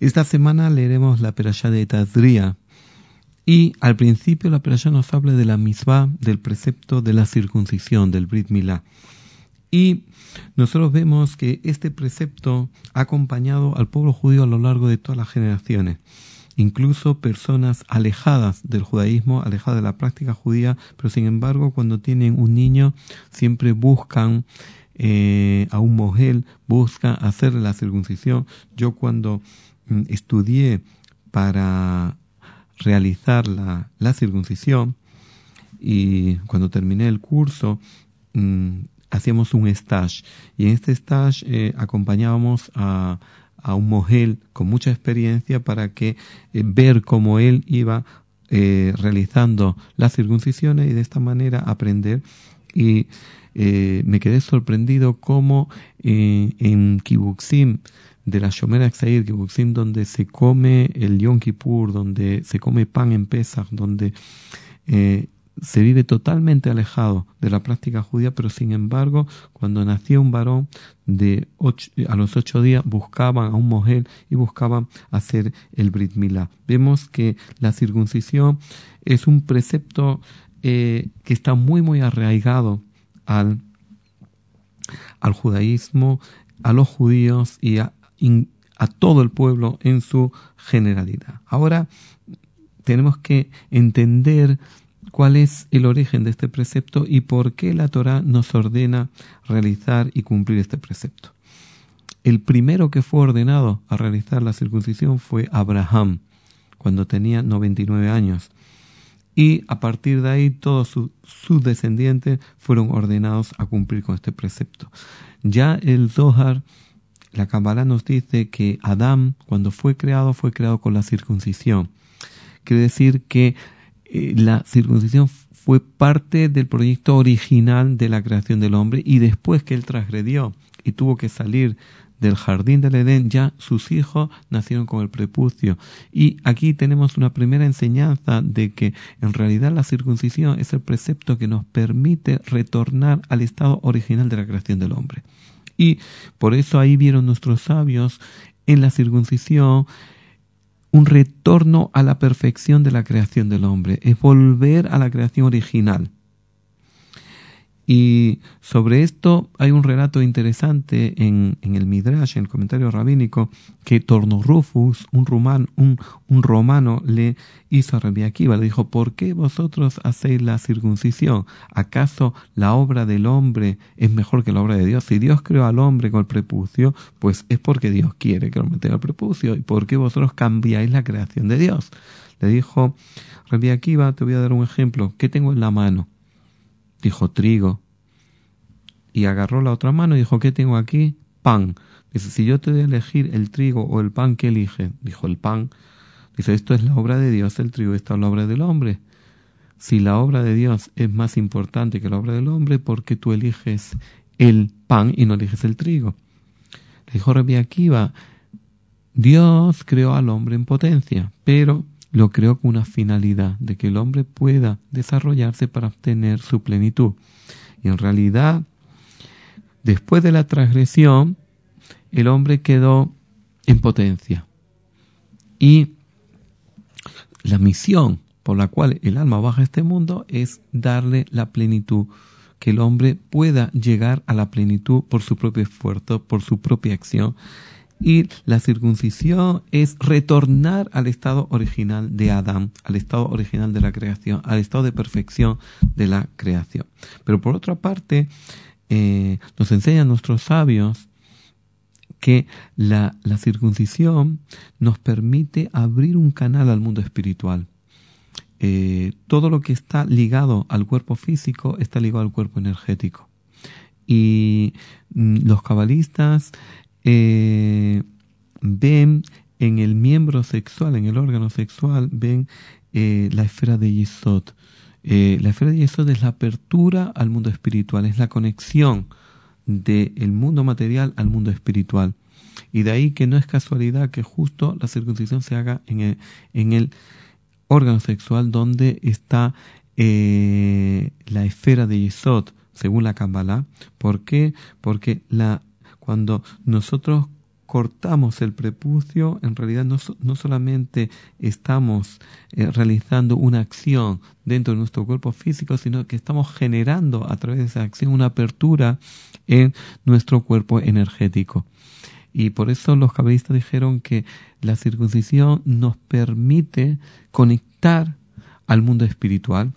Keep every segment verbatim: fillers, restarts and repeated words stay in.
Esta semana leeremos la Perashá de Tazria. Y al principio la Perashá nos habla de la mitzvah, del precepto de la circuncisión, del Brit Milá. Y nosotros vemos que este precepto ha acompañado al pueblo judío a lo largo de todas las generaciones. Incluso personas alejadas del judaísmo, alejadas de la práctica judía, pero sin embargo cuando tienen un niño siempre buscan eh, a un mogel, buscan hacerle la circuncisión. Yo cuando mm, estudié para realizar la, la circuncisión y cuando terminé el curso mmm, hacíamos un stage y en este stage eh, acompañábamos a, a un mogel con mucha experiencia para que eh, ver cómo él iba eh, realizando las circuncisiones y de esta manera aprender. Y eh, me quedé sorprendido cómo eh, en Kibbutzim de la Shomer HaTzair, Kibbutzim donde se come el Yom Kippur, donde se come pan en Pesach, donde eh, se vive totalmente alejado de la práctica judía, pero sin embargo, cuando nacía un varón, de ocho, a los ocho días buscaban a un mogel y buscaban hacer el Brit Milá. Vemos que la circuncisión es un precepto eh, que está muy muy arraigado al, al judaísmo, a los judíos y a, a todo el pueblo en su generalidad. Ahora tenemos que entender cuál es el origen de este precepto y por qué la Torá nos ordena realizar y cumplir este precepto. El primero que fue ordenado a realizar la circuncisión fue Abraham, cuando tenía noventa y nueve años. Y a partir de ahí todos sus, sus descendientes fueron ordenados a cumplir con este precepto. Ya el Zohar, la Kabbalah nos dice que Adán, cuando fue creado, fue creado con la circuncisión. Quiere decir que eh, la circuncisión fue parte del proyecto original de la creación del hombre, y después que él transgredió y tuvo que salir del jardín del Edén, ya sus hijos nacieron con el prepucio. Y aquí tenemos una primera enseñanza de que en realidad la circuncisión es el precepto que nos permite retornar al estado original de la creación del hombre. Y por eso ahí vieron nuestros sabios en la circuncisión un retorno a la perfección de la creación del hombre, es volver a la creación original. Y sobre esto hay un relato interesante en, en el Midrash, en el comentario rabínico, que Torno Rufus, un, rumán, un, un romano, le hizo a Rabbi Akiva. Le dijo: ¿por qué vosotros hacéis la circuncisión? ¿Acaso la obra del hombre es mejor que la obra de Dios? Si Dios creó al hombre con el prepucio, pues es porque Dios quiere que el hombre tenga el prepucio. ¿Y por qué vosotros cambiáis la creación de Dios? Le dijo Rabbi Akiva: te voy a dar un ejemplo. ¿Qué tengo en la mano? Dijo: trigo. Y agarró la otra mano y dijo: ¿qué tengo aquí? Pan. Dice: si yo te doy a elegir el trigo o el pan, ¿qué elige? Dijo: el pan. Dice: esto es la obra de Dios, el trigo, esta es la obra del hombre. Si la obra de Dios es más importante que la obra del hombre, ¿por qué tú eliges el pan y no eliges el trigo? Le dijo Rabbi Akiva: Dios creó al hombre en potencia, pero lo creó con una finalidad, de que el hombre pueda desarrollarse para obtener su plenitud. Y en realidad, después de la transgresión, el hombre quedó en potencia. Y la misión por la cual el alma baja a este mundo es darle la plenitud, que el hombre pueda llegar a la plenitud por su propio esfuerzo, por su propia acción. Y la circuncisión es retornar al estado original de Adán, al estado original de la creación, al estado de perfección de la creación. Pero por otra parte, eh, nos enseñan nuestros sabios que la, la circuncisión nos permite abrir un canal al mundo espiritual. Eh, todo lo que está ligado al cuerpo físico está ligado al cuerpo energético. Y mm, los cabalistas Eh, ven en el miembro sexual, en el órgano sexual, ven eh, la esfera de Yesod. Eh, la esfera de Yesod es la apertura al mundo espiritual, es la conexión del mundo material al mundo espiritual. Y de ahí que no es casualidad que justo la circuncisión se haga en el, en el órgano sexual donde está eh, la esfera de Yesod, según la Kabbalah. ¿Por qué? Porque la Cuando nosotros cortamos el prepucio, en realidad no, no solamente estamos eh, realizando una acción dentro de nuestro cuerpo físico, sino que estamos generando a través de esa acción una apertura en nuestro cuerpo energético. Y por eso los cabalistas dijeron que la circuncisión nos permite conectar al mundo espiritual.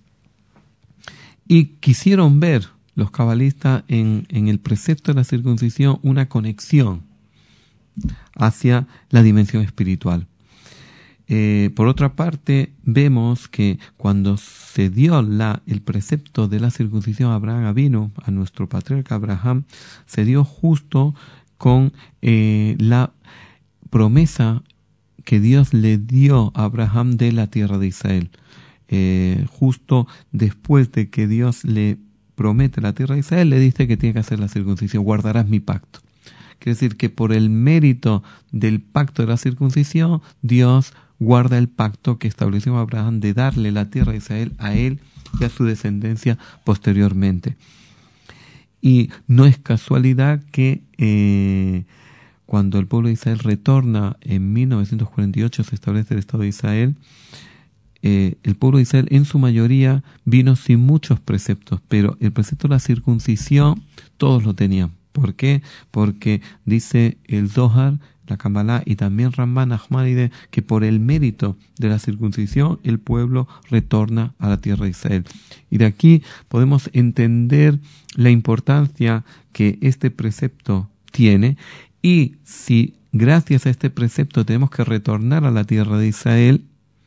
Y quisieron ver los cabalistas en, en el precepto de la circuncisión una conexión hacia la dimensión espiritual. Eh, por otra parte, vemos que cuando se dio la, el precepto de la circuncisión a Abraham Avinu, a nuestro patriarca Abraham, se dio justo con eh, la promesa que Dios le dio a Abraham de la tierra de Israel. Eh, justo después de que Dios le promete la tierra de Israel, le dice que tiene que hacer la circuncisión, guardarás mi pacto. Quiere decir que por el mérito del pacto de la circuncisión, Dios guarda el pacto que estableció Abraham de darle la tierra de Israel a él y a su descendencia posteriormente. Y no es casualidad que eh, cuando el pueblo de Israel retorna en mil novecientos cuarenta y ocho, se establece el Estado de Israel, eh, el pueblo de Israel en su mayoría vino sin muchos preceptos, pero el precepto de la circuncisión todos lo tenían. ¿Por qué? Porque dice el Zohar, la Kabbalah y también Ramban Nachmanides que por el mérito de la circuncisión el pueblo retorna a la tierra de Israel. Y de aquí podemos entender la importancia que este precepto tiene, y si gracias a este precepto tenemos que retornar a la tierra de Israel,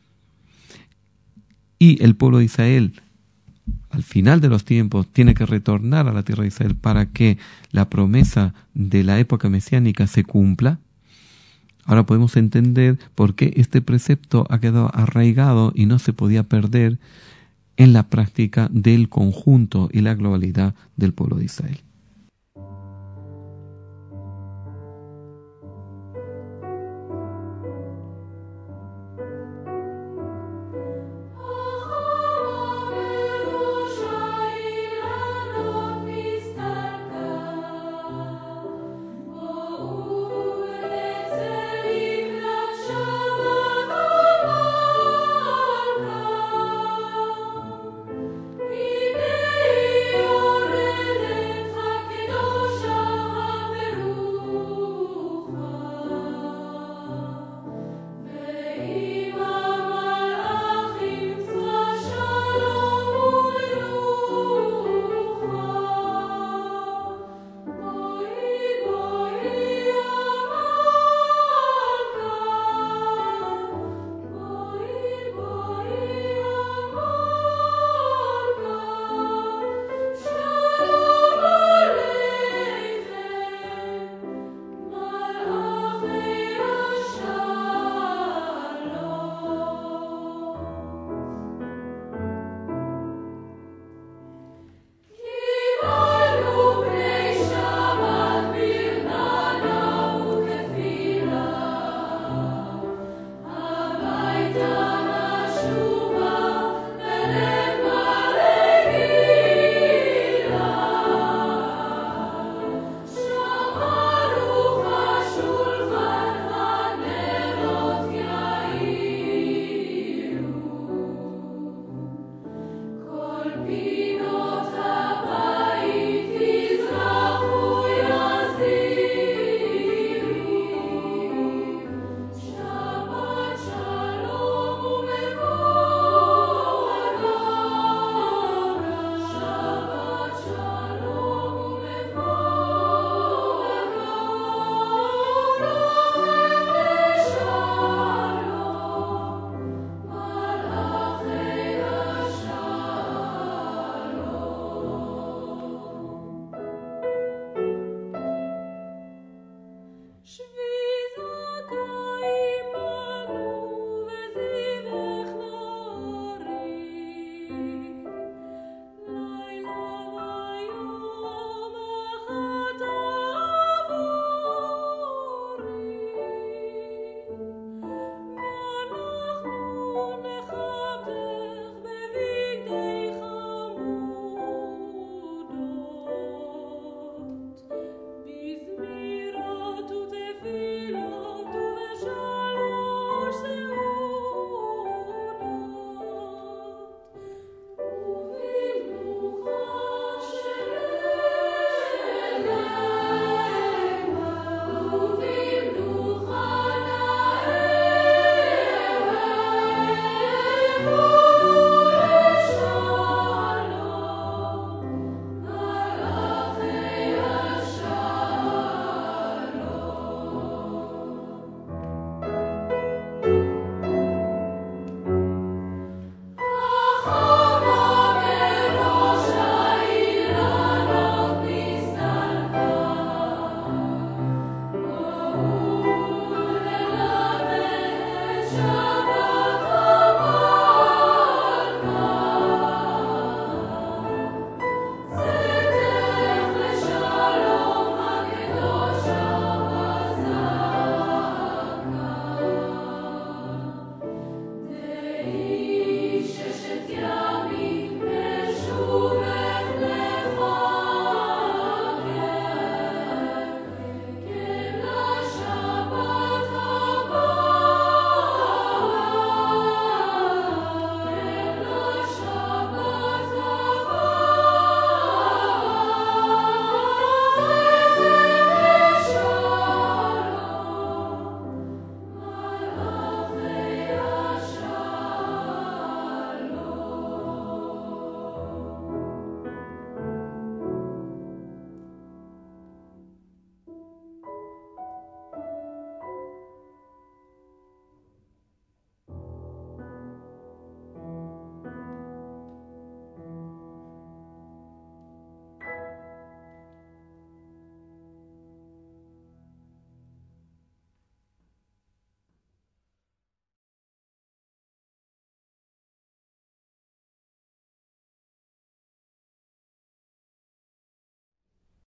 y el pueblo de Israel al final de los tiempos tiene que retornar a la tierra de Israel para que la promesa de la época mesiánica se cumpla, ahora podemos entender por qué este precepto ha quedado arraigado y no se podía perder en la práctica del conjunto y la globalidad del pueblo de Israel.